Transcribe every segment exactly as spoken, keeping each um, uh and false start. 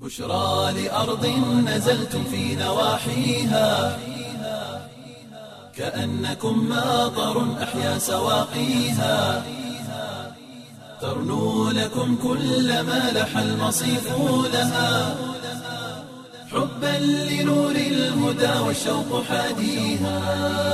بشرى لأرض نزلتم في نواحيها كأنكم ماطر أحيا سواقيها ترنو لكم كل ما لح المصيف لها حبا لنور الهدى والشوق حاديها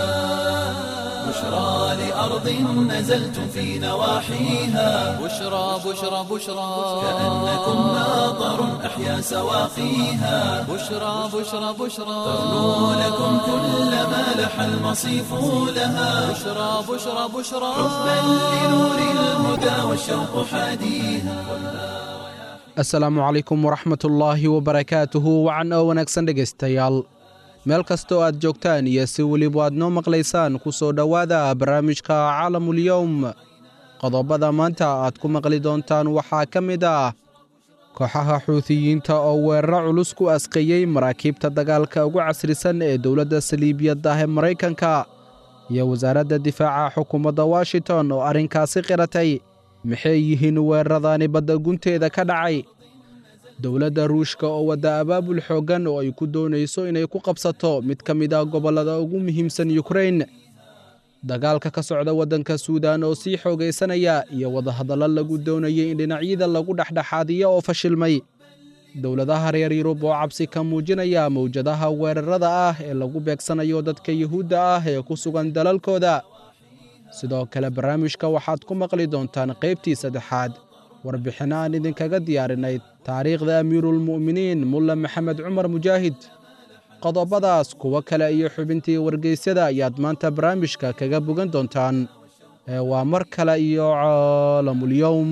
بشرى لأرض نزلتم في نواحيها بشرى بشرى بشرى كأنكم ماطر أحيا سواقيها بشرى بشرى بشرى ترنو لكم كل ما لح المصيف لها بشرى بشرى بشرى حبا لنور الهدى والشوق حاديها asalaamu calaykum waraxmatullaahi wabarakaatuhu wacan oo wanaagsan dhegaystayaal meel kastoo aad joogtaan iyo si weliba aad noo maqlaysaan ku soo dhowaada barnaamijka caalamulyowm qodobada maanta aad ku maqli doontaan waxaa ka mid ah kooxaha xuutiyiinta oo weeraro culus ku asqeeyey maraakiibta dagaalka ugu casrisan ee dowladda saliibiyadda ee maraykanka iyo wasaaradda difaaca xukuumadda washington oo arrinkaasi qiratay maxay yihiin weeraradaani badda gunteeda ka dhacay dowladda ruushka oo wadda abaabul xooggan oo ay ku doonayso inay ku qabsato mid ka mid ah gobollada ugu muhiimsan yukrain dagaalka ka socda waddanka suudaan oo sii xoogaysanaya iyo wadahadallo lagu doonayay in dhinacyada lagu dhexdhexaadiyo oo fashilmay dowladaha reer yurub oo cabsi ka muujinaya mawjadaha weerarada ah ee lagu beegsanayo dadka yuhuudda ah ee ku sugan dalalkooda sidoo kale barnaamijka waxaad ku maqli doontaan qaybtii saddexaad warbixin aan idinkaga diyaarinay taariikhda amiiruulmu'miniin mulle maxamed cumar mujaahid qodobadaas kuwo kale iyo xubintii wargeysyada ayaad maanta barnaamijka kaga bogan doontaan ee waa mar kale iyo caalamulyowm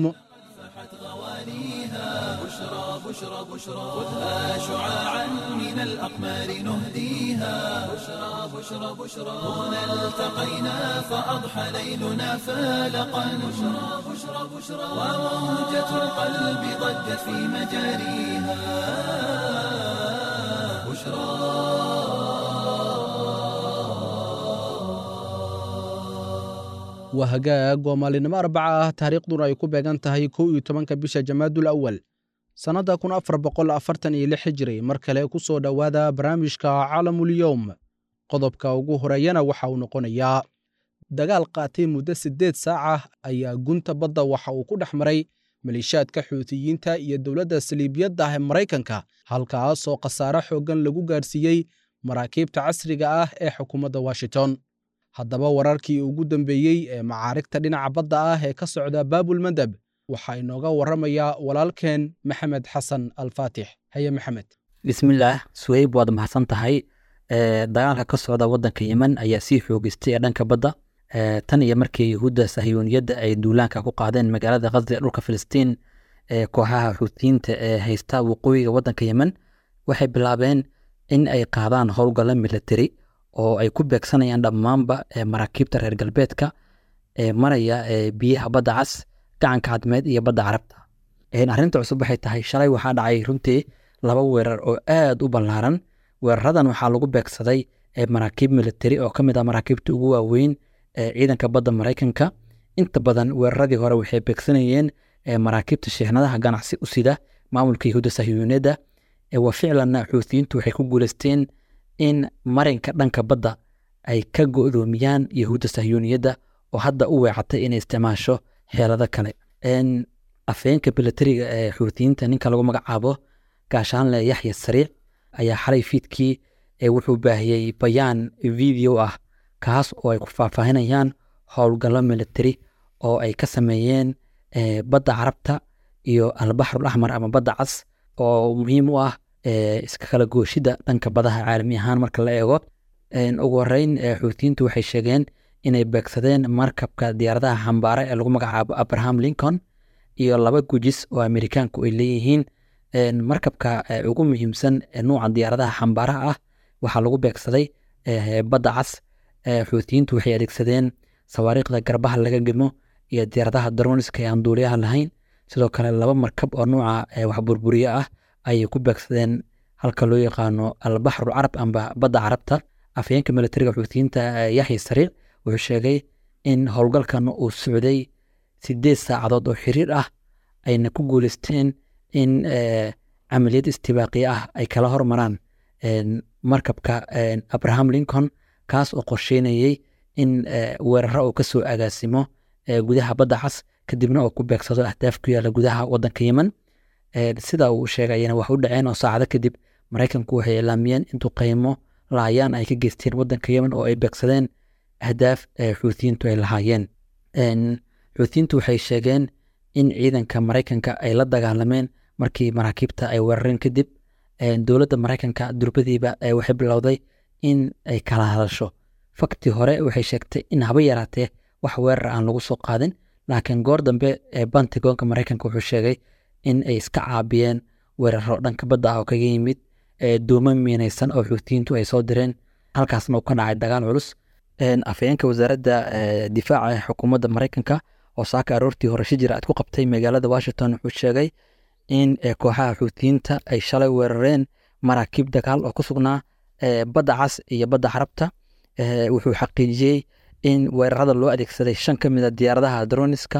بشرى بشرى خذها شعاعا من الأقمار نهديها بشرى بشرى بشرى هنا التقينا فأضحى ليلنا فالقا بشرى بشرى بشرى وموجة القلب ضجت في مجاريها بشرى waa hagaag waa maalinimo arbaca ah taariikhduna ay ku beegan tahay kow iyo tobanka bisha jamaadul awal sannadda kun afar boqol afartan iyo lix hijri mar kale ku soo dhowaada barnaamijka caalamulyowm qodobka ugu horeeyana waxa uu noqonayaa dagaal qaatay muddo siddeed saac ah ayaa gunta badda waxa uu ku dhex maray maleeshiyaadka xuutiyiinta iyo dowladda saliibiyadda ah ee maraykanka halkaasoo khasaare xooggan lagu gaarsiiyey maraakiibta casriga ah ee xukuumadda washington haddaba wararkii ugu dambeeyey ee macaarigta dhinaca badda ah ee ka socda baabulmandab waxaa inooga warramayaa walaalkeen maxamed xasan alfaatix haye maxamed bismillaah suweyb waad mahadsan tahay dagaalka ka socda waddanka yemen ayaa sii xoogeystay ee dhanka badda tan iyo markii yuhuudda sahiyuuniyadda ay duulaanka ku qaadeen magaalada khasdi ee dhulka filistiin ee kooxaha xuutiyiinta ee haysta waqooyiga waddanka yemen waxay bilaabeen in ay qaadaan howlgalla militari oo ay ku beegsanayaan dhammaanba maraakiibta reer galbeedka ee maraya biyaha badda cas gacanka cadmeed iyo badda carabta arrinta cusub waxay tahay shalay waxaa dhacay runtii laba weerar oo aad u ballaaran weeraradan waxaa lagu beegsaday maraakiib militari oo ka mid ah maraakiibta ugu waaweyn ee ciidanka badda maraykanka inta badan weeraradii hore waxay beegsanayeen maraakiibta sheehnadaha ganacsi u sida maamulka yahuudda sahiyuuniyadda waa ficlanna xuutiyiintu waxay ku guulaysteen in marinka dhanka badda ay ka go'doomiyaan yahuudda sahiyuuniyadda oo hadda u weecatay inay isticmaasho xeelado kale afeenka militariga ee xuutiyiinta ninka lagu magacaabo gaashaanle yaxya sariic ayaa xalay fiidkii wuxuu baahiyey bayaan video ah kaas oo ay ku faahfaahinayaan howlgallo militari oo ay ka sameeyeen badda carabta iyo albaxrul axmar ama badda cas oo muhiim u ah iska kala gooshida dhanka badaha caalami ahaan marka la eego ugu horeyn xuutiyiintu waxay sheegeen inay beegsadeen markabka diyaaradaha xambaara ee lagu magacaabo abraham lincoln iyo laba gujis oo amerikaanku ay leeyihiin markabka ugu muhiimsan nuuca diyaaradaha xambaaraha ah waxaa lagu beegsaday badda cas xuutiyiintu waxay adeegsadeen sawaariikhda garbaha laga gemo iyo diyaaradaha daroniska ee aan duuliyaha lahayn sidoo kale laba markab oo nuuca wax burburiye ah ayay ku beegsadeen halka loo yaqaano albaxrul carab amba badda carabta afhayeenka militariga xuutiyiinta yaxya sariic wuxuu sheegay in howlgalkan uu socday sideed saacadood oo xiriir ah ayna ku guuleysteen in camaliyad istibaaqiye ah ay kala hormaraan markabka abraham lincoln kaas oo qorsheynayey in weeraro uu kasoo agaasimo gudaha badda cas kadibna oo ku beegsado ahdaaf ku yaala gudaha wadanka yemen sida uu sheegayana wax u dhaceen oo saacado kadib maraykanku waxay ilaamiyeen intuu qaymo laayaan ay ka geysteen wadanka yemen oo ay beegsadeen ahdaaf xuutiyiintu ay lahaayeen xuutiyiintu waxay sheegeen in ciidanka maraykanka ay la dagaalameen markii maraakiibta ay weerareen kadib dowladda maraykanka durbadiiba waxay bilowday in ay kala hadasho fakti hore waxay sheegtay in haba yaraatee wax weerar aan lagu soo qaadin laakiin goor dambe Pentagonka maraykanka wuxuu sheegay in ay iska caabiyeen weeraro dhanka badda ah oo kaga yimid doomo miinaysan oo xuutiyiintu ay soo direen halkaasna uu ka dhacay dagaal culus afhayeenka wasaaradda difaaca ee xukuumadda maraykanka oo saaka aroortii hore shijir aad ku qabtay magaalada Washington wuxuu sheegay in kooxaha xuutiyiinta ay shalay weerareen maraakiib dagaal oo ku sugnaa badda cas iyo badda Carabta wuxuu xaqiijiyey in weerarada loo adeegsaday shan ka mid ah diyaaradaha droniska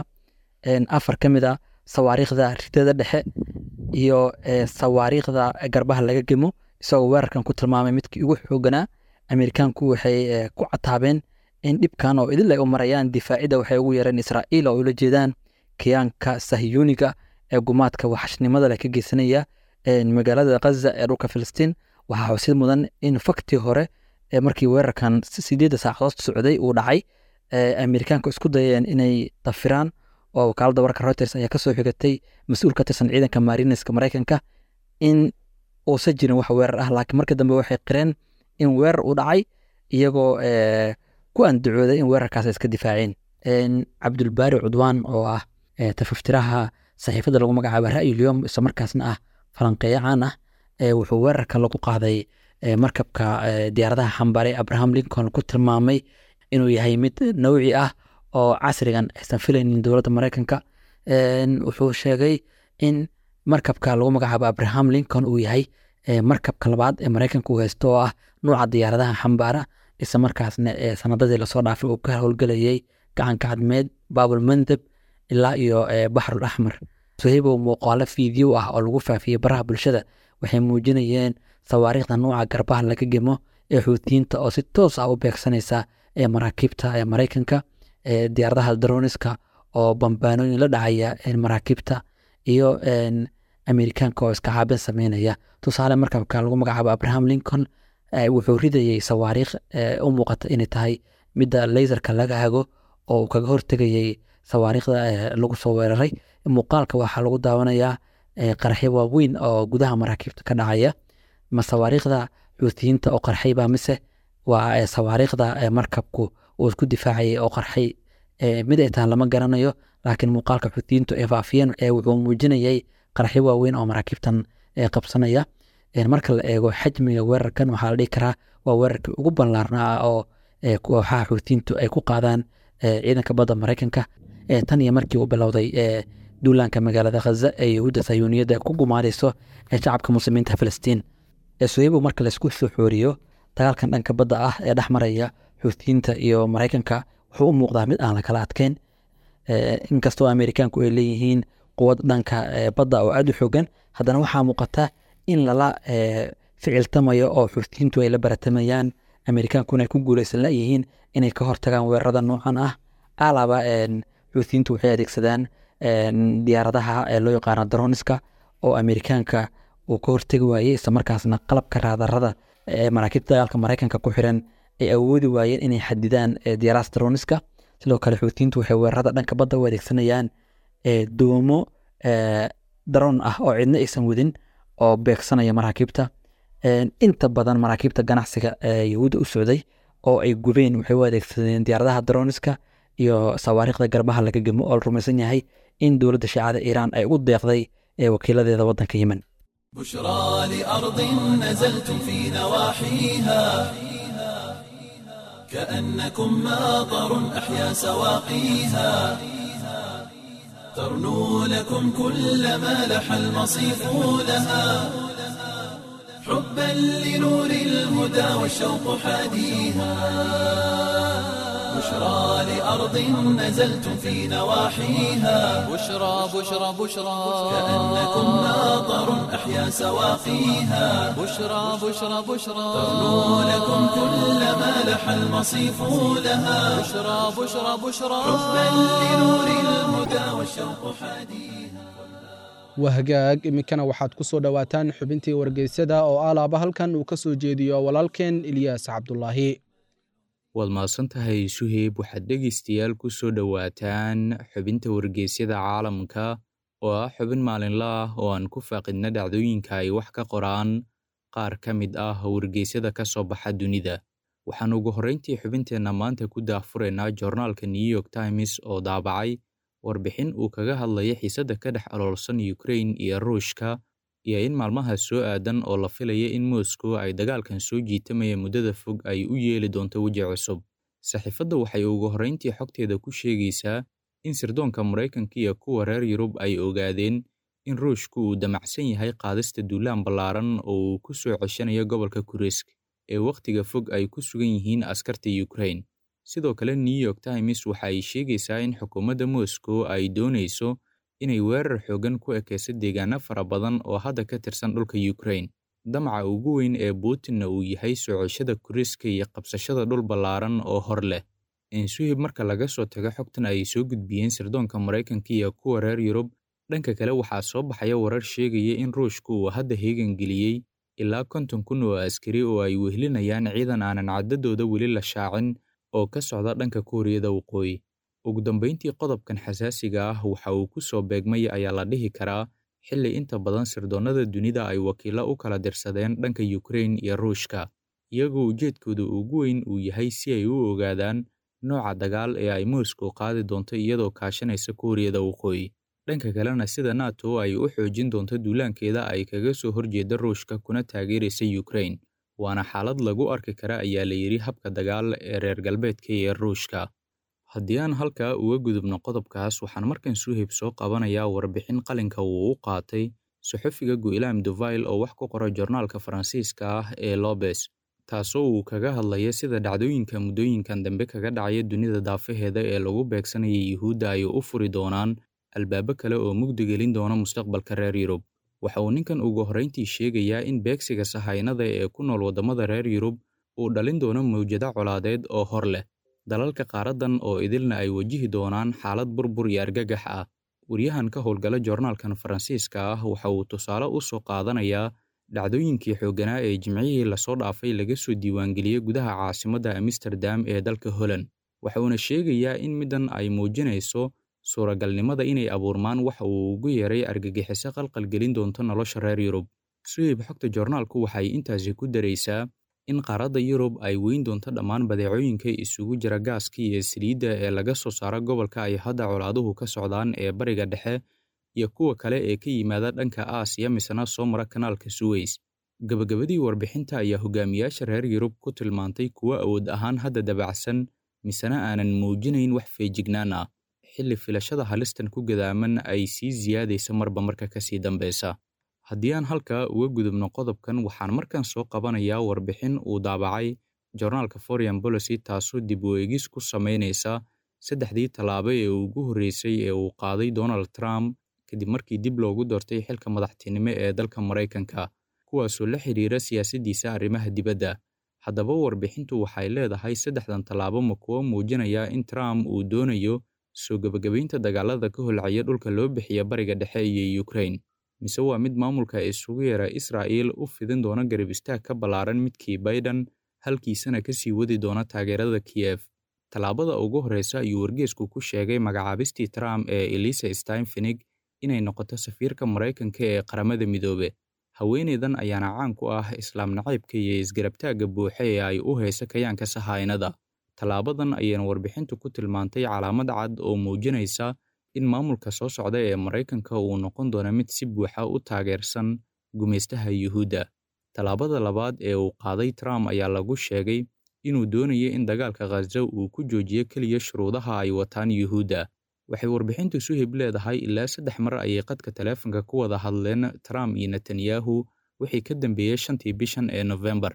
afar ka mid ah sawaariikhda ridada dhexe iyo sawaariikhda garbaha laga gemo isagoo weerarkan ku tilmaamay midkii ugu xooganaa Amerikaanku waxay ku cataabeen in dhibkan oo idil ay u marayaan difaacida waxay ugu yareen Israa'iil oo ula jeedaan kiyaanka Sahyuuniga ee gumaadka waxashnimada leh ka geysanaya magaalada Gaza ee dhulka Filistiin waxaa xusid mudan in fakti hore markii weerarkan sideed saacadood socday uu dhacay Amerikaanku isku dayeen inay tafiraan oo wakaaladda wararka Reuters ayaa ka soo xigatay mas'uul ka tirsan ciidanka Marineska Maraykanka in uu sajirin wax weerar ah laakiin markii dambe waxay qireen in weerar uu dhacay iyagoo ku andacooday in weerarkaas iska difaaceen Cabdulbaari Cudwaan oo ah tafaftiraha saxiifada lagu magacaabo Ra'yul Yawm isla markaasna ah falanqeeyo caan ah wuxuu weerarka lagu qaaday markabka diyaaradaha xambaaray Abraham Lincoln ku tilmaamay inuu yahay mid nawci ah oo casrigan aysan filaynin dowladda Maraykanka wuxuu sheegay in markabka lagu magacaabo Abraham Lincoln uu yahay markabka labaad ee Maraykanka uu haysto oo ah nooca diyaaradaha xambaara isla markaasna sanadadii lasoo dhaafay uu ka howlgelayay gacanka cadmeed Baabul Mandab ilaa iyo Baxrul Axmar suhaybo muuqaalo fiideo ah oo lagu faafiyay baraha bulshada waxay muujinayeen sawaariikhda nooca garbaha laga gemo ee xuutiyiinta oo si toos ah u beegsanaysa ee maraakiibta ee Maraykanka ee diyaaradaha droniska oo bambaanooyin la dhacaya ee maraakiibta iyo Amerikaanka oo iska caabin sameynaya tusaale markabka lagu magacaabo Abraham Lincoln wuxuu ridayay sawaariikh u muuqata inay tahay midda laserka laga hago oo kaga hortagayay sawaariikhda lagu soo weeraray muuqaalka waxaa lagu daawanayaa qaraxyo waaweyn oo gudaha maraakiibta ka dhacaya ma sawaariikhda xuutiyiinta oo qarxay baa mise waa sawaariikhda markabku uu isku difaacayay oo qarxay mid ay tahan lama garanayo laakiin muuqaalka xuutiyiintu ay faafiyeen wuxuu muujinayay qaraxyo waaweyn oo maraakiibtan qabsanaya marka la eego xajmiga weerarkan waxaa la dhihi karaa waa weerarkii ugu ballaarnaa oo kooxaha xuutiyiintu ay ku qaadaan ciidanka badda Maraykanka tan iyo markii uu bilowday duulaanka magaalada Gaza ee Yahuudda Sahyuuniyadda ku gumaadayso shacabka muslimiinta Filistiin suhaybo marka la isku soo xooriyo dagaalkan dhanka badda ah ee dhex maraya xuutiyiinta iyo Maraykanka wuxuu u muuqdaa mid aan la kala adkeyn inkastoo Amerikaanku ay leeyihiin quwad dhanka badda oo aad u xoogan haddana waxaa muuqata in lala ficiltamayo oo xuutiyiintu ay la baratamayaan Amerikaankuna ay ku guulaysan layihiin inay ka hortagaan weerarada noocan ah alaba xuutiyiintu waxay adeegsadaan diyaaradaha ee loo yaqaano droniska oo Amerikaanka uu ka hortagi waayey isla markaasna qalabka raadarada ee maraakiibta dagaalka Maraykanka ku xiran ay awoodi waayeen inay xadidaan diyaaradaha droniska sidoo kale xuutiyiintu waxay weerarada dhanka badda u adeegsanayaan doomo drone ah oo cidna aysan wadin oo beegsanaya maraakiibta inta badan maraakiibta ganacsiga ee Yahuudda u socday oo ay gubeen waxay u adeegsadeen diyaaradaha droniska iyo sawaariikhda garbaha laga gemo oo rumaysan yahay in dowladda shiicada Iiraan ay u deeqday ee wakiiladeeda waddanka Yemen بشرى لأرض نزلتم في نواحيها كأنكم ماطر أحيا سواقيها ترنو لكم كل ما لح المصيف لها حبا لنور الهدى والشوق حاديها بشرى لأرض نزلتم في نواحيها بشرى بشرى بشرى كأنكم ماطر أحيا سواقيها بشرى بشرى بشرى تغنو لكم كل ما لح المصيف لها بشرى بشرى بشرى حبا لنور الهدى والشوق حديها wahagaag iminkana waxaad ku soo dhowaataan xubintii wargeysyada oo alaaba halkan uu ka soo jeediyo walaalkeen ilyaas cabdulaahi waad mahadsan tahay suheyb waxaad dhegaystayaal ku soo dhowaataan xubinta wargeysyada caalamka oo ah xubin maalinle ah oo aan ku faaqidna dhacdooyinka ay wax ka qoraan qaar ka mid ah wargeysyada ka soo baxa dunida waxaan ugu horrayntii xubinteenna maanta ku daahfuraynaa joornaalka new york times oo daabacay warbixin uu kaga hadlaya xiisadda ka dhex aloolsan Ukraine iyo Ruushka iyo in maalmaha soo aadan oo la filaya in Moscow ay dagaalkan soo jiitamaya muddada fog ay u yeeli doonto waji cusub. Saxiifadda waxay ugu horrayntii xogteeda ku sheegaysaa in sirdoonka Mareykanka iyo kuwa reer Yurub ay ogaadeen in Ruushku uu damacsan yahay qaadista duulaan ballaaran oo uu ku soo ceshanayo gobolka Kursk ee waqtiga fog ay ku sugan yihiin askarta Ukraine. sidoo kale New York Times waxa ay sheegaysaa in xukuumadda Moscow ay doonayso inay weerar xoogan ku ekayso deegaano fara badan oo hadda ka tirsan dhulka Ukraine. Damaca ugu weyn ee Putin uu yahay socoshada Kursk iyo qabsashada dhul ballaaran oo hor leh. In suhib marka laga soo tago xogtan ay soo gudbiyeen sirdoonka Mareykanka iyo kuwa reer Yurub, dhanka kale waxaa soo baxaya warar sheegaya in Ruushku uu hadda heegan geliyey ilaa konton kun oo askari oo ay wehlinayaan ciidan aanan cadadooda weli la shaacin oo ka socda dhanka Kuuriyada Waqooyi. Ugu dambeyntii qodobkan xasaasiga ah waxa uu ku soo beegmay ayaa la dhihi karaa xilli inta badan sirdoonnada dunida ay wakiilo u kala dirsadeen dhanka Ukraine iyo Ruushka, iyagoo ujeedkooda ugu weyn uu yahay si ay u ogaadaan nooca dagaal ee ay Moscow qaadi doonto iyadoo kaashanaysa Kuuriyada Waqooyi. Dhanka kalena sida NATO ay u xoojin doonto duulaankeeda ay kaga soo horjeeda Ruushka kuna taageeraysa Ukraine. waana xaalad lagu arki kara ayaa la yiri habka dagaal ee reer galbeedka ee Ruushka. Haddii aan halkaa uga gudubno qodobkaas, waxaan markan Suheyb soo qabanayaa warbixin qalinka uu u qaatay suxufiga Guillaume Duville oo wax ku qora joornaalka Faransiiska ah ee L'Obs, taasoo uu kaga hadlaya sida dhacdooyinka muddooyinkan dambe kaga dhacaya dunida daafaheeda ee lagu beegsanayay Yuhuudda ay u furi doonaan albaabo kale oo mugdi gelin doona mustaqbalka reer Yurub. waxa uu ninkan ugu horrayntii sheegayaa in beegsiga sahaynada ee ku nool waddamada reer Yurub uu dhalin doono mawjado colaadeed oo hor leh. Dalalka qaaradan oo idilna ay wajihi doonaan xaalad burbur iyo argagax ah. Waryahan ka howlgala joornaalkan Faransiiska ah waxa uu tusaale u soo qaadanayaa dhacdooyinkii xoogganaa ee jimcihii lasoo dhaafay laga soo diiwaangeliyey gudaha caasimadda Amsterdam ee dalka Holland. waxa uuna sheegayaa in middan ay muujinayso suuragalnimada inay abuurmaan waxa uu ugu yeeray argagixiso qalqal gelin doonto nolosha reer Yurub. Suheyb xogta joornaalku waxay intaasi ku daraysaa in qaaradda Yurub ay weyn doonto dhammaan badeecooyinka isugu jira gaaska iyo saliidda ee laga soo saaro gobolka ay hadda colaaduhu ka socdaan ee bariga dhexe iyo kuwa kale ee ka yimaada dhanka Aasiya misana soo mara kanaalka Suez. Gabagabadii warbixinta ayaa hogaamiyaasha reer Yurub ku tilmaantay kuwa awood ahaan hadda dabacsan misana aanan muujinayn wax feejignaan ah, xilli filashada halistan ku gadaaman ay sii ziyaadaysa marba marka ka sii dambeysa. Haddii aan halkaa uga gudubno qodobkan, waxaan markan soo qabanayaa warbixin uu daabacay joornaalka Foreign Policy taasoo dib u eegis ku sameynaysa saddexdii tallaabo ee ugu horreysay ee uu qaaday Donald Trump kadib markii dib loogu doortay xilka madaxtinimo ee dalka Mareykanka, kuwaasoo la xiriira siyaasaddiisa arrimaha dibadda. Haddaba warbixintu waxay leedahay saddexdan tallaabo ma kuwa muujinaya in Trump uu doonayo soo gabagabaynta dagaalada ka holcaya dhulka loo bixiya bariga dhexe iyo Ukraine, mise waa mid maamulka isugu yeera Israa'iil u fidin doona garab istaag ka ballaaran midkii Biden halkiisana ka sii wadi doona taageerada Kiev. Tallaabada ugu horreysa ayuu wargeysku ku sheegay magacaabistii Trump ee Elisa Steinfenig inay noqoto safiirka Mareykanka ee qaramada midoobe. Haweeneydan ayaana caan ku ah islaam nacaybka iyo isgarabtaagga buuxa ee ay u hayso kayaanka sahaynada. Tallaabadan ayayna warbixintu ku tilmaantay calaamad cad oo muujinaysa in maamulka soo socda ee Mareykanka uu noqon doono mid si buuxa u taageersan gumeystaha Yuhuudda. Tallaabada labaad ee uu qaaday Trump ayaa lagu sheegay inuu doonayo in dagaalka Gaza uu ku joojiyo keliya shuruudaha ay wataan Yuhuudda. Waxay warbixintu Suheyb leedahay ilaa saddex mar ayay qadka taleefanka ku wada hadleen Trump iyo Netanyahu wixii ka dambeeyay shantii bishan ee November.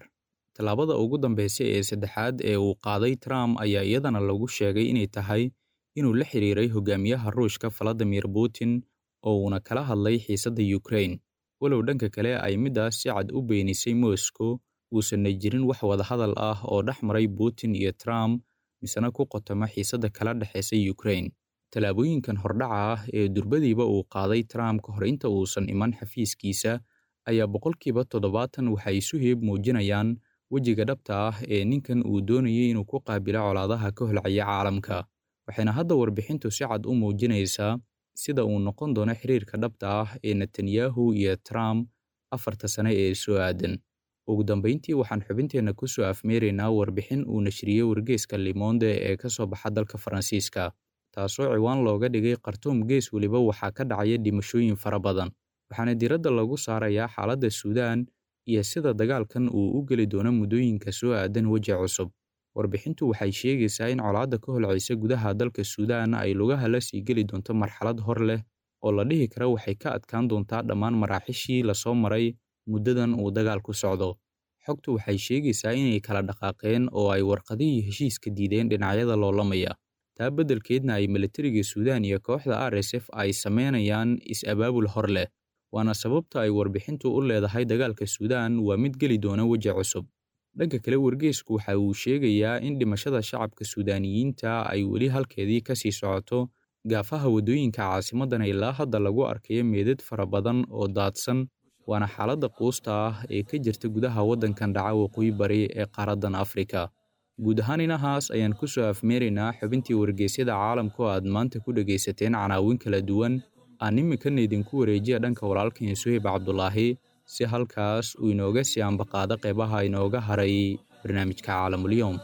tallaabada ugu dambeysa ee saddexaad ee uu qaaday Trump ayaa iyadana lagu sheegay inay tahay inuu la xiriiray hogaamiyaha Ruushka Vladimir Putin oo uuna kala hadlay xiisadda Ukraine. Walow dhanka kale ay midaas si cad u beenisay Moscow, uusan jirin wax wada hadal ah oo dhex maray Putin iyo Trump misana ku qotoma xiisadda kala dhaxaysa Ukraine. Tallaabooyinkan hordhaca ah ee durbadiiba uu qaaday Trump ka hor inta uusan iman xafiiskiisa ayaa boqolkiiba toddobaatan waxay isu heeb muujinayaan wejiga dhabta ah ee ninkan uu doonayay inuu ku qaabilo colaadaha ka holcaya caalamka. Waxayna hadda warbixintu si cad u muujinaysaa sida uu noqon doono xiriirka dhabta ah ee Netanyahu iyo Trump afarta sane ee soo aadan. Ugu dambeyntii waxaan xubinteena ku soo afmeeraynaa warbixin uu nashriyay wargeyska Le Monde ee ka soo baxa dalka Faransiiska, taasoo ciwaan looga dhigay Khartoum gees waliba waxaa ka dhacaya dhimashooyin fara badan. Waxaana diiradda lagu saarayaa xaaladda Suudaan iyo sida dagaalkan uu u geli doono muddooyinka soo aadan weji cusub. Warbixintu waxay sheegaysaa in colaadda ka holcaysa gudaha dalka Suudaan ay lugaha la sii geli doonto marxalad hor leh oo la dhihi karo waxay ka adkaan doontaa dhammaan maraaxishii la soo maray muddadan uu dagaalku socdo. Xogtu waxay sheegaysaa inay kala dhaqaaqeen oo ay warqadihii heshiiska diideen dhinacyada loolamaya. taa beddelkeedna ay militariga Suudaan iyo kooxda R S F ay sameynayaan is-abaabul hor leh. waana sababta ay warbixintu u leedahay dagaalka Suudaan waa mid geli doona weji cusub. dhanka kale wargeysku waxa uu sheegayaa in dhimashada shacabka Suudaaniyiinta ay weli halkeedii ka sii socoto, gaafaha wadooyinka caasimadan ilaa hadda lagu arkayo meedad fara badan oo daadsan, waana xaaladda quusta ah ee ka jirta gudaha waddankan dhaca waqooyi bari ee qaaraddan Afrika. guud ahaan inahaas ayaan ku soo afmeeraynaa xubintii wargeysyada caalamka oo aad maanta ku dhegaysateen canaawin kala duwan. aan iminkana idinku wareejiya dhanka walaalkan Suhayb Cabdulaahi si halkaas uu inooga sii ambaqaado qeybaha inooga haray barnaamijka Caalamul-Yawm.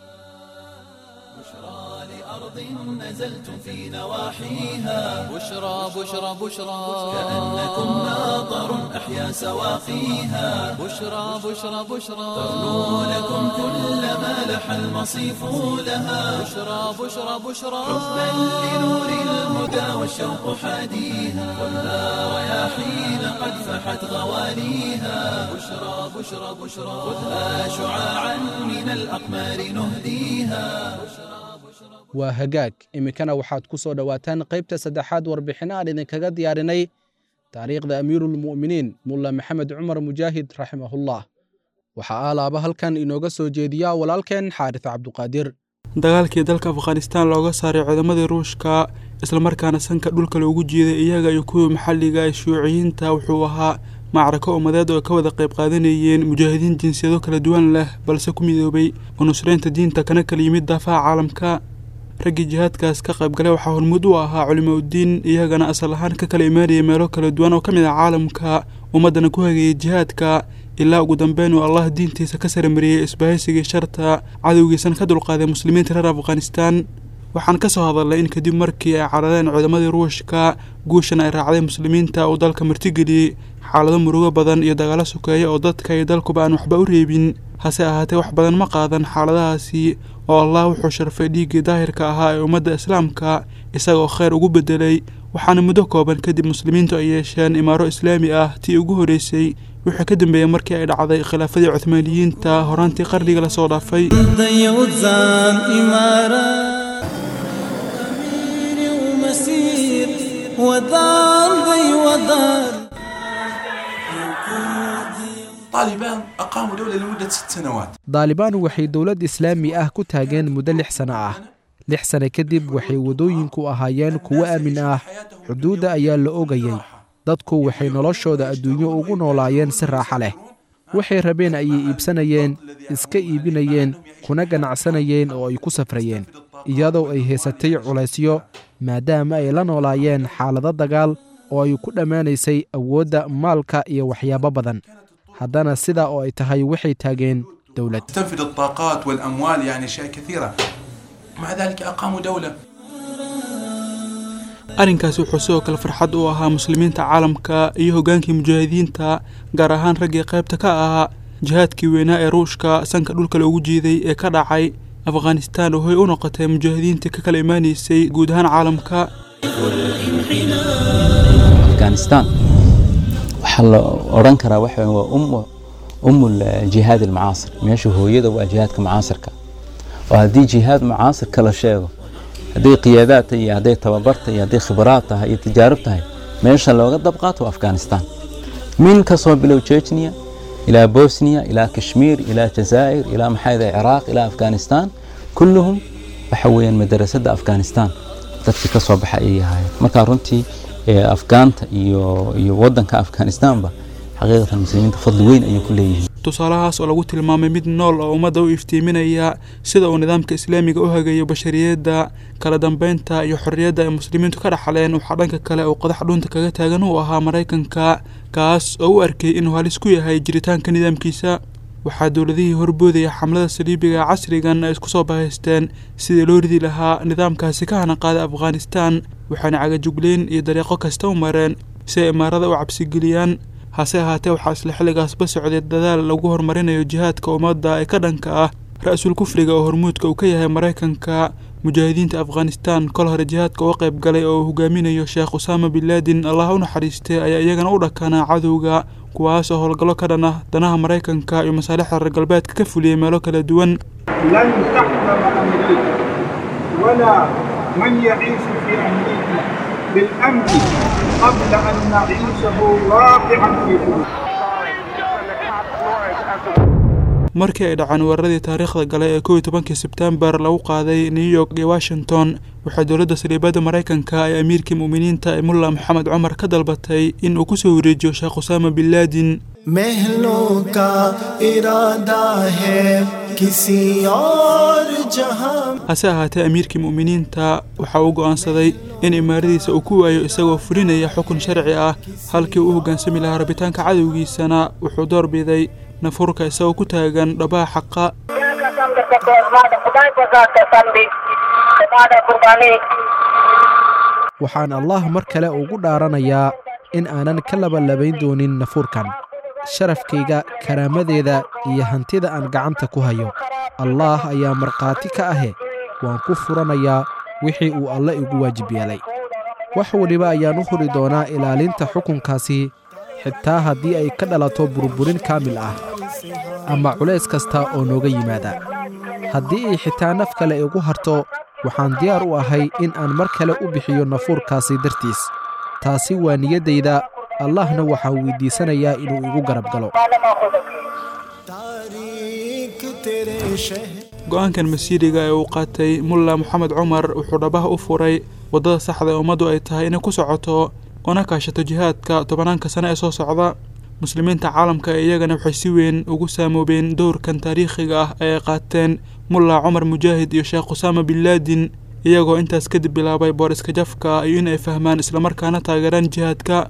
نزلتم في نواحيها بشرى بشرى بشرى كأنكم ناظر أحيا سواقيها بشرى بشرى بشرى تغنو لكم كل ما لح المصيف لها بشرى بشرى بشرى حبا لنور الهدى والشوق حاديها كلها رياحين قد فحت غواليها بشرى بشرى بشرى خذها شعاعا من الأقمار نهديها. waa hagaag iminkana waxaad ku soo dhowaataan qaybta saddexaad warbixin aan idinkaga diyaarinay taariikhda amiiruulmu'miniin mulla maxamed cumar mujaahid raximahullah. waxaa aalaaba halkan inooga soo jeediyaa walaalkeen xaaris cabduqaadir. dagaalkii dalka afghanistaan looga saaray ciidamadii ruushka islamarkaana sanka dhulka loogu jiiday iyaga iyo kuwii maxalliga ee shuuciyiinta wuxuu ahaa macrako ummadeed oo ka wada qayb qaadanayeen mujaahidiin jinsiyado kala duwan leh balse ku midoobay oo nusraynta diinta kana kala yimid daafaha caalamka. raggii jihaadkaas ka qaybgalay waxaa hormuud u ahaa culimaudiin iyagana asal ahaan ka kala imaanayay meelo kala duwan oo ka mid ah caalamka, ummaddana ku hagayay jihaadka ilaa ugu dambeyn uu allah diintiisa ka saramariyey isbahaysigii sharta cadowgiisana ka dulqaaday muslimiinta reer afghanistaan. waxaan ka soo hadalnay in kadib markii ay carareen ciidamadii ruushka guushan ay raacday muslimiinta uu dalka martigeliyey xaalado murugo badan iyo dagaalo sokeeya oo dadka iyo dalkuba aan waxba u reebin. hase ahaatee wax badan ma qaadan xaaladahaasi oo allah wuxuu sharfay dhiiggii daahirka ahaa ee ummadda islaamka isagoo khayr ugu beddelay. waxaana muddo kooban kadib muslimiintu ay yeesheen imaaro islaami ah tii ugu horreysay wixii ka dambeeyey markii ay dhacday khilaafadii cuthmaaniyiinta horaantii qarniga la soo dhaafay. طالبان أقاموا دولة لمدة ست سنوات. daalibaan waxay dowlad islaami ah ku taageen muddo lix sano ah. lix sano kadib waxay wadooyinku ahaayeen kuwo aamin ah, xuduudda ayaa la ogayay, dadku waxay noloshooda adduunyo ugu noolaayeen si raaxa leh. waxay rabeen ayay iibsanayeen, iska iibinayeen, kuna ganacsanayeen oo ay ku safrayeen iyadoo ay haysatay culaysyo maadaama ay la noolaayeen xaalado dagaal oo ay ku dhammaanaysay awoodda maalka iyo waxyaabo badan. haddana sidaa oo ay tahay waxay taageen dowlad. تنفذ الطاقات والأموال يعني أشياء كثيرة مع ذلك أقاموا دولة. arrinkaasi wuxuu sidoo kale farxad u ahaa muslimiinta caalamka iyo hoggaankii mujaahidiinta gaar ahaan raggii qaybta ka ahaa jihaadkii weynaa ee ruushka sanka dhulka loogu jiiday ee ka dhacay afghanistaan oo hoy u noqotay mujaahidiinta ka kala imaanaysay guud ahaan caalamka. afghanistan waxaa la odhan karaa waxa waa ummu أم الجهاد المعاصر ماشي هو يدا وجهاد كمعاصر كا وهذه جهاد معاصر كلا شيء هذه قيادات هي هذه تبابرت هي هذه خبرات هي تجاربتها ماشي لو قد بقات وأفغانستان من كصوب بلو تشيتشنيا إلى بوسنيا إلى كشمير إلى الجزائر إلى محاذي العراق إلى أفغانستان كلهم بحويا مدرسة أفغانستان dadkii ka soo baxay ay ahaayeen marka runtii afgaanta iyo iyo wadanka Afghanistan ba xaqiiqatan muslimiinta fadli weyn ay ku leeyihiin tusaalahaas oo lagu tilmaamay mid nool oo ummadda u iftiiminaya sida uu nidaamka islaamiga u hagayo bashariyada kala dambeynta iyo xorriyadda ay muslimiintu ka dhaxleen waxa dhanka kale oo qodax dhunta kaga taagan uu ahaa Mareykanka kaas oo u arkay inuu halis ku yahay jiritaanka nidaamkiisa waxaa dawladihii horboodaya xamlada saliibiga casrigan ay isku soo bahaysteen sidii loo ridi lahaa nidaamkaasi ka hana qaaday Afghanistan waxaana cagajugleen iyo dariiqo kasta u mareen si ay imaarada u cabsi geliyaan hase ahaatee waxaa isla xilligaas ba socday dadaal lagu horumarinayo jihaadka ummadda ee ka dhanka ah ra'sul kufriga oo hormuudka uu ka yahay Mareykanka mujaahidiinta Afghanistan kol hore jihaadka oo qayb galay oo hogaaminayo Sheekh Osama bin Laden Allah u naxariistay ayaa iyagana u dhakana cadowga kuwaas oo howlgalo ka dhan ah danaha Mareykanka iyo masaalixda reer galbeedka ka fuliyay meelo kala duwan lan tahdama Amerika wala man ya'iishu fi Amerika bil amn qabla an na'ishahu waqi'an fi markii ay dhacaan weeraradii taariikhda galay ee kow iyo tobankii Sebtembar lagu qaaday New York iyo Washington waxa dawladda saliibada Mareykanka ay amiirkii muuminiinta ee Mullah Mohammed Umar ka dalbatay in uu ku soo wareejiyo Sheekh Osama bin Laden महलों का इरादा है किसी और जहां hase ahaatee amiirkii muuminiinta waxa uu go'aansaday in imaaradiisa uu ku waayo isagoo fulinaya xukun sharci ah halkii uu hoggaansami lahaa rabitaanka cadowgiisana wuxuu doorbiday nafurka isagoo ku taagan dhabaha xaqa waxaan Allah mar kale ugu dhaaranayaa in aanan ka labalabayn doonin nafurkan sharafkayga karaamadeeda iyo hantida aan gacanta ku hayo Allah ayaa marqaati ka ahe waan ku furanayaa wixii uu Alle igu waajib yeelay wax waliba ayaan u huri doonaa ilaalinta xukunkaasi xitaa haddii ay ka dhalato burburin kaamil ah ama culays kasta oo nooga yimaada haddii ay xitaa naf kale igu harto waxaan diyaar u ahay in aan mar kale u bixiyo nafuurkaasi dartiis taasi waa niyaddayda Allahna waxa uu weydiisanayaa inuu igu garab galo go'aankan masiiriga ee uu qaatay Mullah Mohammed Umar wuxuu dhabaha u furay wadada saxda ee ummaddu ay tahay inay ku socoto ona kaashato jihaadka tobanaanka sano ee soo socda muslimiinta caalamka iyagana waxay si weyn ugu saamoobeen doorkan taariikhiga ah ee qaateen Mullah Umar Mujaahid iyo Sheekh Osama bin Laden iyagoo intaas kadib bilaabay booriska jafka iyo inay fahmaan isla markaana taageeraan jihaadka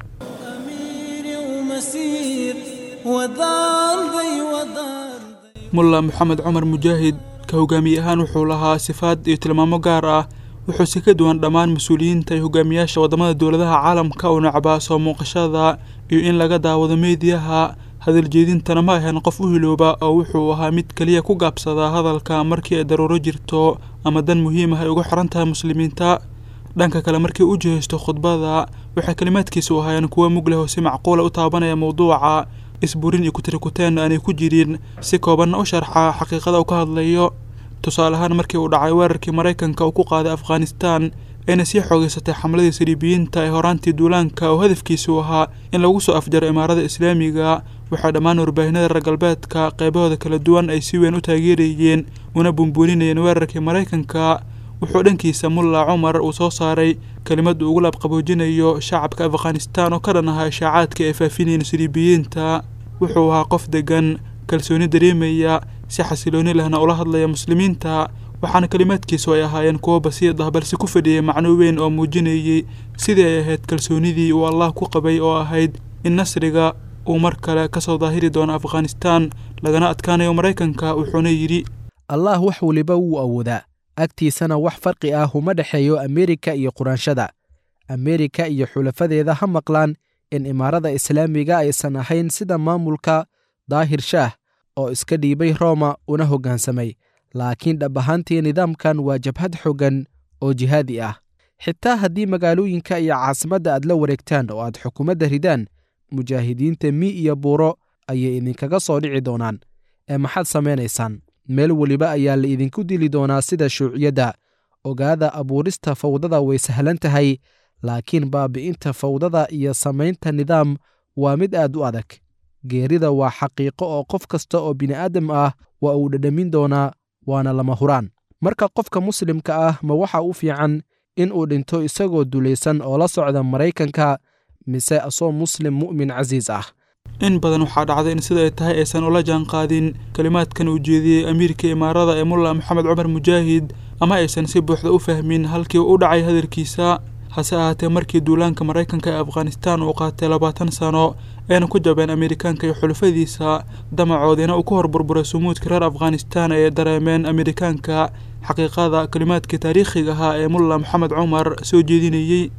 Mullah Mohammed Umar Mujaahid ka hogaamiye ahaan wuxuu lahaa sifaad iyo tilmaamo gaar ah wuxuu si ka duwan dhammaan mas'uuliyiinta iyo hogaamiyaasha wadamada dawladaha caalamka oo nacba soo muuqashada iyo in laga daawado meediyaha hadal jeedintana ma ahan qof u hilooba oo wuxuu ahaa mid kaliya ku gaabsada hadalka markii ay daruuro jirto ama dan muhiim ah ay ugu xiran tahay muslimiinta dhanka kale markii uu jeesto khudbada waxa kalimaadkiisu ahaayeen kuwa mug leh oo si macquul ah u taabanaya mowduuca isburin iyo kutirikuteen aanay ku jirin si kooban u sharxa xaqiiqada uu ka hadlayo tusaale ahaan markii uu dhacay weerarkii Mareykanka uu ku qaaday Afghanistan ayna sii xoogaysatay xamladii saliibiyiinta ee horaantii duulaanka oo hadafkiisu ahaa in lagu soo afjaro imaarada islaamiga waxaa dhammaan warbaahinada reer galbeedka qaybahooda kala duwan ay si weyn u taageerayeen una bumbuuninayeen weerarkii Mareykanka wuxuu dhankiisa Mullah Umar uu soo saaray kelimad uu ugu labqaboojinayo shacabka Afghanistan oo ka dhan ah shacabka ee faafinayeen saliibiyiinta wuxuu ahaa qof degan kalsooni dareemaya si xasilooni lehna ula hadlaya muslimiinta waxaana kalimaadkiisu ay ahaayeen kuwo basiid ah balse ku fadhiyay macno weyn oo muujinayay sidii ay ahayd kalsoonidii uu Allah ku qabay oo ahayd in nasriga uu mar kale ka soo daahiri doono Afghanistan lagana adkaanayo Mareykanka wuxuuna yiri Allah wax waliba wuu awoodaa agtiisana wax farqi ah uma dhaxeeyo Ameerika iyo Quraanshada Ameerika iyo xulafadeeda ha maqlaan in imaarada islaamiga aysan ahayn sida maamulka daahir shaah oo iska dhiibay Roma una hoggaansamay laakiin dhab ahaantii nidaamkan waa jabhad xooggan oo jihaadi ah xitaa haddii magaalooyinka iyo caasimadda aad la wareegtaan oo aad xukuumadda ridaan mujaahidiinta mi iyo buuro ayay idinkaga soo dhici doonaan ee maxaad samaynaysaan meel weliba ayaa la idinku dili doonaa sida shuuciyadda ogaada abuurista fawdada way sahlan tahay laakiin baabi'inta fawdada iyo samaynta nidaam waa mid aad u adag geerida waa xaqiiqo oo qof kasta oo bini'aadam ah waa uu dhadhamin doonaa waana lama huraan marka qofka muslimka ah ma waxa u fiican in uu dhinto isagoo dulaysan oo la socda maraykanka mise asoo muslim mu'min casiis ah in badan waxaa dhacday in sida ay tahay aysan ula jaan qaadin kalimaadkan uu jeediyey amiirka imaarada ee mulla maxamed cumar mujaahid ama aysan si buuxda u fahmin halkii u dhacay hadalkiisa hase ahaatee markii duulaanka maraykanka ee afghanistaan uu qaatay labaatan sano ayna ku jabeen amerikaanka iyo xulufadiisa damacoodiina uu ku horburburay sumuudka reer afghanistaan ay dareemeen amerikaanka xaqiiqada kalimaadkii taariikhiga ahaa ee mulla maxamed cumar soo jeedinayey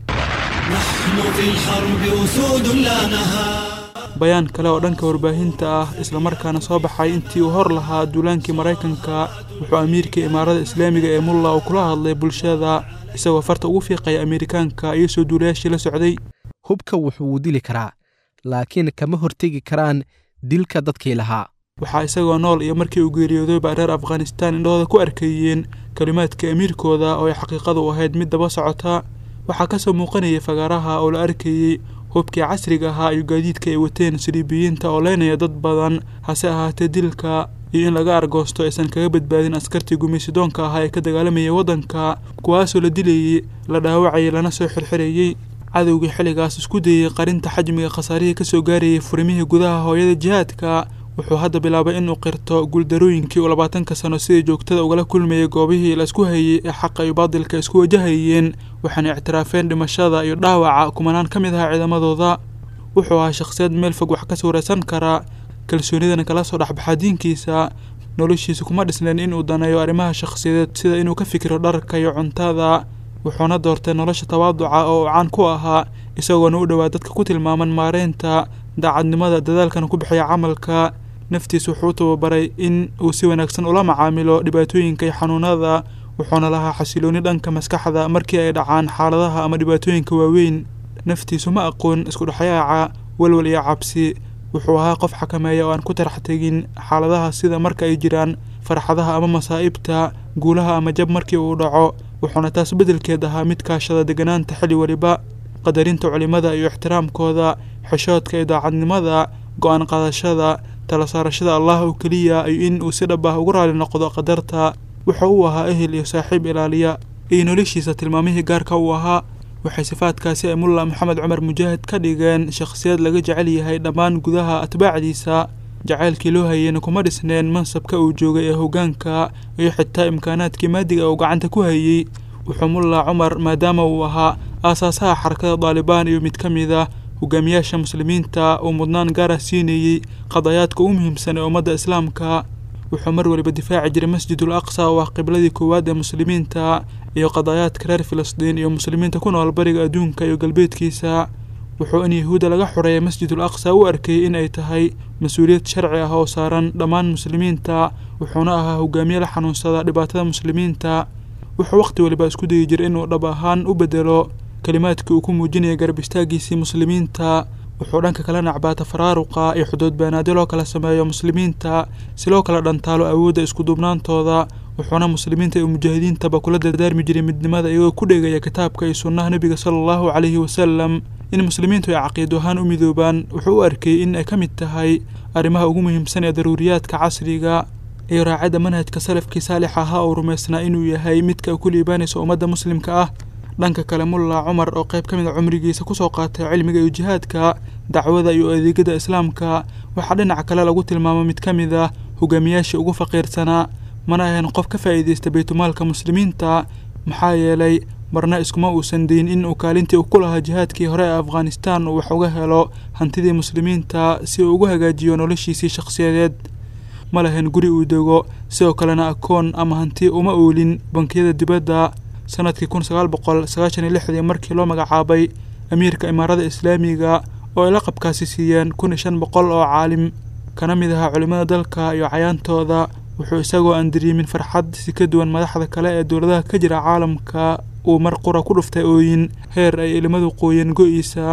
bayaan kale oo dhanka warbaahinta ah isla markaana soo baxay intii uu hor lahaa duulaankii maraykanka wuxuu amiirka imaarada islaamiga ee mulla uu kula hadlay bulshada isagoo farta ugu fiiqaya amerikaanka iyo soo duulayaashii la socday hubka wuxuu dili karaa laakiin kama hortegi karaan dilka dadkii lahaa waxaa isagoo nool iyo markii uu geeriyooday baa reer afghanistaan indhahooda ku arkayeen kalimaadka amiirkooda oo ay xaqiiqadu u ahayd mid daba socota waxaa ka soo muuqanayay fagaaraha oo la arkayey hubkii casriga ahaa iyo gaadiidka ay wateen siriibiyiinta oo leynaya dad badan hase ahaatee dilka iyo in laga argoosto aysan kaga badbaadin askartii gumaysidoonka ahaa ee ka dagaalamayay waddanka kuwaasoo la dilayey la dhaawacayay lana soo xirxirayey cadowgii xilligaas isku dayey qarinta xajmiga khasaarihii ka soo gaarayay furimihii gudaha hooyada jihaadka wuxuu hadda bilaabay inuu qirto guuldarooyinkii uu labaatanka sano sidii joogtada ugala kulmayay goobihii la isku hayey ee xaqa iyo baadilka isku wajahayeen waxaana ictiraafeen dhimashada iyo dhaawaca kumanaan ka mid ahaa ciidamadooda wuxuu ahaa shakhsiyad meel fog wax ka suuraysan kara kalsoonidana kala soo dhexbaxa diinkiisa noloshiisa kuma dhisnayn inuu daneeyo arrimaha shakhsiyadeed sida inuu ka fikiro dharka iyo cuntada wuxuuna doortay nolosha tawaaduca oo uu caan ku ahaa isagoona u dhowaa dadka ku tilmaaman maareynta daacadnimada dadaalkana ku bixiya camalka naftiisa wuxuu tababaray in uu si wanaagsan ula macaamilo dhibaatooyinka iyo xanuunada wuxuuna lahaa xasilooni dhanka maskaxda markii ay dhacaan xaaladaha ama dhibaatooyinka waaweyn naftiisu ma aqoon isku dhexyaaca walwal iyo cabsi wuxuu ahaa qof xakameeya oo aan ku tarax tegin xaaladaha sida marka ay jiraan farxadaha ama masaa'ibta guulaha ama jab markii uu dhaco wuxuuna taas beddelkeed ahaa mid kaashada deganaanta xilli waliba qadarinta culimada iyo ixtiraamkooda xishoodka iyo daacadnimada go-aan qaadashada tala saarashada allah oo keliya iyo in uu si dhab ah ugu raali noqdo qadarta wuxuu u ahaa ehel iyo saaxiib ilaaliya iyo noloshiisa tilmaamihii gaarka uu ahaa waxay sifaadkaasi ay mulla maxamed cumar mujaahid ka dhigeen shakhsiyad laga jecel yahay dhammaan gudaha atbaacdiisa jacaylkii loo hayeyna kuma dhisneen mansabka uu joogay ee hoggaanka iyo xitaa imkaanaadkii maadiga uu gacanta ku hayey wuxuu mulla cumar maadaama uu ahaa aasaasaha xarakada daalibaan iyo mid ka mid ah hogaamiyaasha muslimiinta uu mudnaan gaara siinayey qadayaadka ugu muhiimsan ee ummadda islaamka wuxuu mar waliba difaaci jiray masjidul aqsa oo ah qibladii koowaad ee muslimiinta iyo qadayaadka reer filistiin iyo muslimiinta ku nool bariga adduunka iyo galbeedkiisa wuxuu in yahuudda laga xoreeyay masjidul aqsa u arkayey in ay tahay mas-uuliyad sharci ah oo saaran dhammaan muslimiinta wuxuuna ahaa hogaamiye la xanuunsada dhibaatada muslimiinta wuxuu waqti waliba isku dayi jiray inuu dhab ahaan u bedelo kalimaadkii uu ku muujinaya garab istaagiisii muslimiinta wuxuu dhanka kala nacbaata faraaruqa iyo xuduud beenaadyo loo kala sameeyo muslimiinta si loo kala dhantaalo awoodda isku duubnaantooda wuxuuna muslimiinta iyo mujaahidiintaba kula dardaarmi jiray midnimada iyagoo ku dhegaya kitaabka iyo sunnaha nebiga sala allahu calayhi wasalam in muslimiintu ay caqiido ahaan u midoobaan wuxuu u arkayey in ay ka mid tahay arrimaha ugu muhiimsan ee daruuriyaadka casriga iyo raacadda manhajka salafkii saalix ahaa oo rumaysnaa inuu yahay midka ku liibaanaysa ummadda muslimka ah dhanka kale mulla cumar oo qayb ka mid a cumrigiisa kusoo qaatay cilmiga iyo jihaadka dacwada iyo adeegyada islaamka waxaa dhinaca kale lagu tilmaamo mid ka mid ah hogaamiyaashii ugu faqiirsanaa mana ahayn qof ka faa'iidaysta baytumaalka muslimiinta maxaa yeelay marna iskuma uusan dayn in uu kaalintii uu ku lahaa jihaadkii hore ee afghanistaan uu wax uga helo hantidii muslimiinta si uu ugu hagaajiyo noloshiisii shakhsiyadeed ma lahayn guri uu dego sidoo kalena akoon ama hanti uma oolin bankiyada dibadda sanadkii kun sagaal boqol sagaashan iyo lixdii markii loo magacaabay amiirka imaarada islaamiga oo ay laqabkaasi siiyeen kun iyo shan boqol oo caalim kana mid ahaa culimmada dalka iyo cayaantooda wuxuu isagoo aan dareemin farxad si ka duwan madaxda kale ee dowladaha ka jira caalamka uu mar qura ku dhuftay ooyin heer ay ilimadu qooyeen go-iisa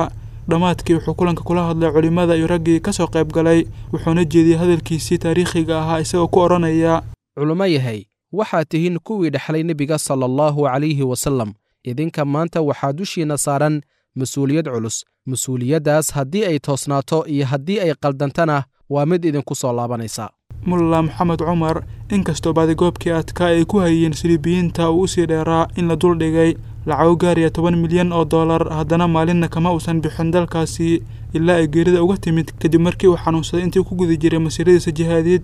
dhammaadkii wuxuu kulanka kula hadlay culimmada iyo raggii ka soo qayb galay wuxuuna jeediyey hadalkiisii taariikhiga ahaa isagoo ku odhanaya culummo yahay waxaad tihiin kuwii dhexlay nebiga sala allahu calayhi wasallam idinka maanta waxaa dushiinna saaran mas-uuliyad culus mas-uuliyaddaas haddii ay toosnaato iyo haddii ay qaldantana waa mid idinku soo laabanaysa mulla maxamed cumar inkastoo baadigoobkii adkaa ay ku hayeen siliibiyiinta uu usii dheeraa in la duldhigay lacago gaaraya toban milyan oo dollar haddana maalinna kama uusan bixin dalkaasi ilaa ay geerida uga timid kadib markii uu xanuunsaday intii ku guda jiray masiiradiisa jihaadiid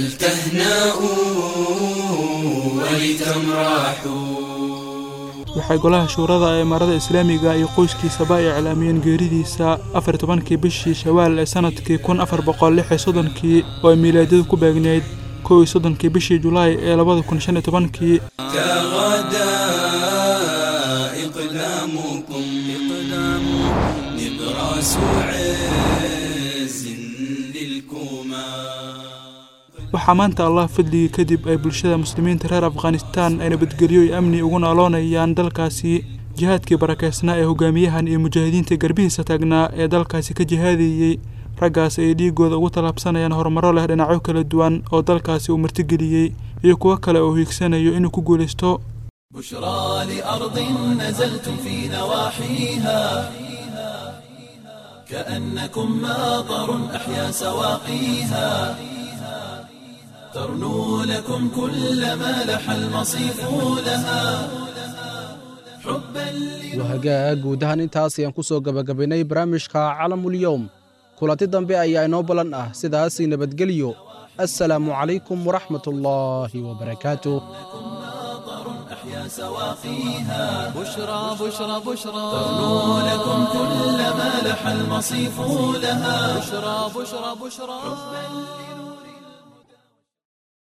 waxay golaha shuurada ee imaarada islaamiga iyo qoyskiisaba ay iclaamiyeen geeridiisa afar iyo tobankii bishii shawaal ee sanadkii kun afar boqol lix iyo soddonkii oo ay miilaadiyadu ku beegneyd kow iyo soddonkii bishii julaay ee labada kun shan iyo tobankii waxaa maanta allah fadligii kadib ay bulshada muslimiinta reer afghanistaan ay nabadgelyo iyo amni ugu nooloonayaan dalkaasi jihaadkii barakeysnaa ee hogaamiyahan iyo mujaahidiinta garbihiisa taagnaa ee dalkaasi ka jihaadayey raggaas ay dhiigooda ugu tallaabsanayaan horumaro leh dhinacyo kala duwan oo dalkaasi uu martigeliyey iyo kuwo kale oo hiigsanayo inuu ku guulaysto بشرى لأرض نزلتم في نواحيها كأنكم ماطر أحيا سواقيها ترنو لكم كل ما لح المصيف لها wahagaag guud ahaan intaas ayaan ku soo gabagabaynay barnaamijka calamulyowm kulanti dambe ayaa inoo balan ah sidaasi nabadgelyo assalaamu calaykum waraxmat ullaahi wabarakaatuh سواقيها بشرى بشرى بشرى ترنو لكم كل ما لح المصيف لها بشرى بشرى بشرى